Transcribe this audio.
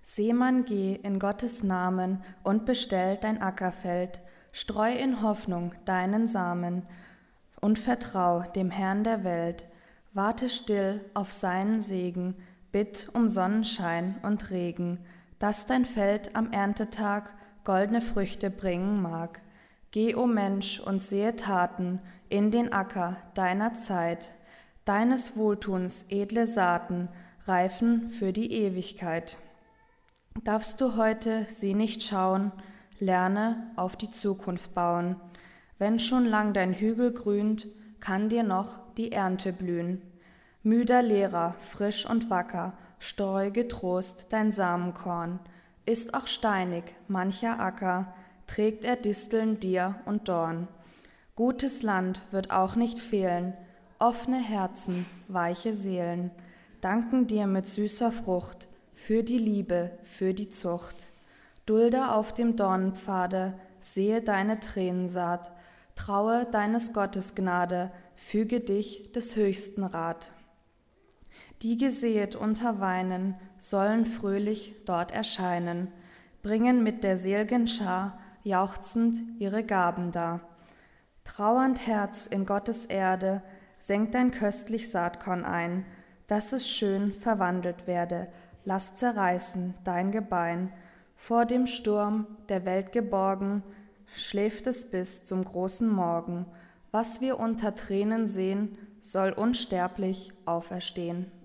Seemann, geh in Gottes Namen und bestell dein Ackerfeld, streu in Hoffnung deinen Samen und vertrau dem Herrn der Welt. Warte still auf seinen Segen, bitt um Sonnenschein und Regen, dass dein Feld am Erntetag goldene Früchte bringen mag. Geh, o Mensch, und sehe Taten in den Acker deiner Zeit. Deines Wohltuns edle Saaten reifen für die Ewigkeit. Darfst du heute sie nicht schauen, lerne auf die Zukunft bauen. Wenn schon lang dein Hügel grünt, kann dir noch die Ernte blühen. Müder Lehrer, frisch und wacker, streu getrost dein Samenkorn. Ist auch steinig mancher Acker, trägt er Disteln dir und Dorn. Gutes Land wird auch nicht fehlen, offene Herzen, weiche Seelen, danken dir mit süßer Frucht, für die Liebe, für die Zucht. Dulde auf dem Dornenpfade, sehe deine Tränensaat, traue deines Gottes Gnade, füge dich des Höchsten Rat. Die gesäet unter Weinen, sollen fröhlich dort erscheinen, bringen mit der sel'gen Schar jauchzend ihre Gaben dar. Trauernd Herz in Gottes Erde, senk dein köstlich Saatkorn ein, dass es schön verwandelt werde, lass zerreißen dein Gebein. Vor dem Sturm der Welt geborgen, schläft es bis zum großen Morgen. Was wir unter Tränen sehen, soll unsterblich auferstehen.